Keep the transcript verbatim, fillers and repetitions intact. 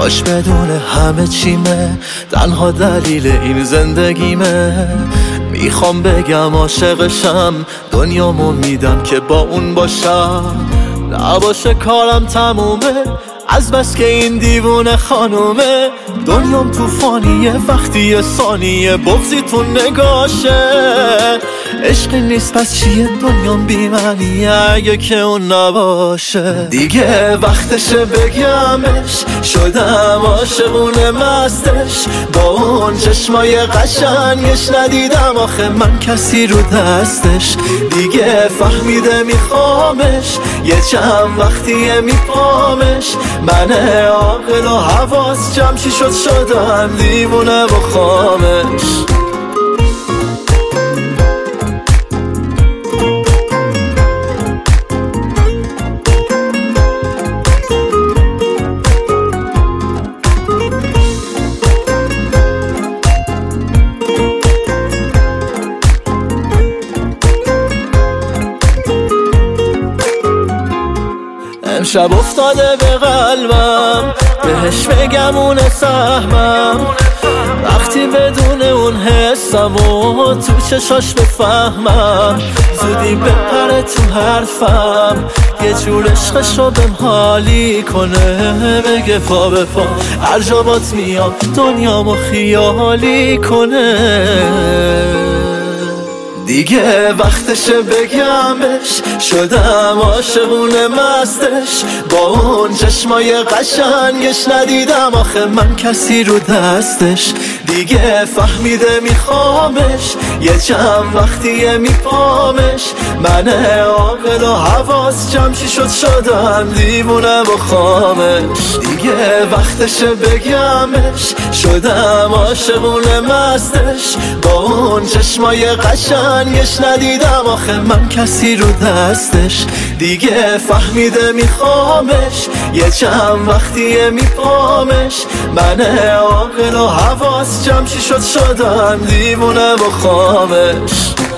کاش بدون همه چیمه، تنها دلیل این زندگیمه. میخوام بگم عاشقشم، دنیامو میدم که با اون باشم. نباشه کارم تمومه، از بس که این دیوونه خانومه. دنیام توفانیه، وقتی یه ثانیه بغضی تو نگاشه. عشقی نیست پس چیه دنیام بی‌معنیه اگه که اون نباشه. دیگه وقتشه بگمش، شدم عاشقونه مستش. با اون چشمای قشنگش ندیدم آخه من کسی رو دستش. دیگه فهمیده میخوامش، یه چند وقتیه میپامش. من عاقل و حواس جمع چی شد شدم دیوونه و خامش. امشب افتاده به قلبم، بهش بگم اون سهمم. وقتی بدون اون حسم و تو چشاش بفهمم. زودی بپره تو حرفم، یه جور عشقشو بهم حالی کنه. بگه پا به پا هر جا بات میام دنیامو خیالی کنه. دیگه وقتشه بگمش، شدم عاشقونه مستش. با اون چشمای قشنگش ندیدم آخه من کسی رو دستش. دیگه فهمیده میخوامش، یه چند وقتیه میپامش. من عاقل و حواس جمع چی شد شدم دیوونه و خامش. دیگه وقتشه بگمش، شدم عاشقونه مستش. با اون چشمای قشنگش ندیدم آخه من کسی رو دستش. دیگه فهمیده میخوامش، یه چند وقتیه میپامش. من عاقل و حواس جمع چی شد شدم دیوونه و خامش.